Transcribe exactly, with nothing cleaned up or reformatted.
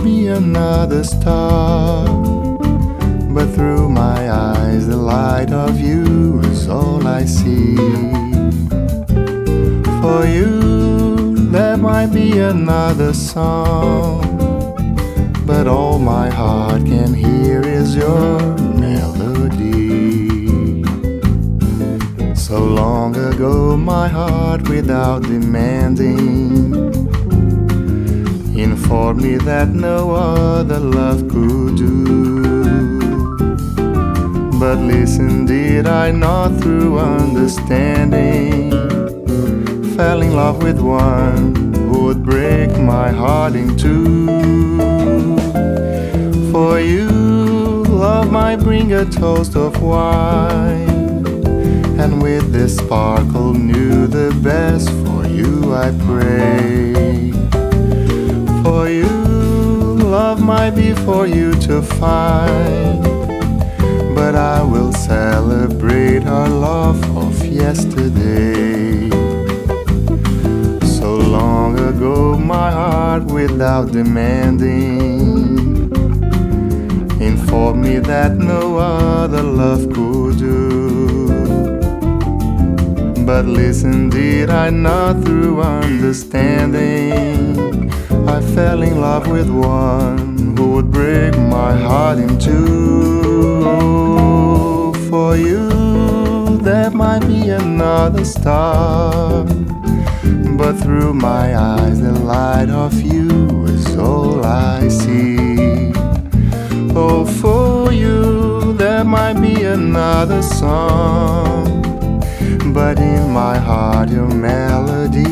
be another star, but through my eyes the light of you is all I see. For you there might be another song, but all my heart can hear is your melody. So long ago my heart, without demanding, informed me that no other love could do. But listen, did I not through understanding fell in love with one who would break my heart in two? For you, love might bring a toast of wine, and with this sparkle new the best for you I pray. For you, love might be for you to find, but I will celebrate our love of yesterday. So long ago my heart, without demanding, informed me that no other love could do. But listen, did I not through understanding I fell in love with one who would break my heart in two. For you there might be another star, but through my eyes the light of you is all I see. Oh, for you there might be another song, but in my heart your melody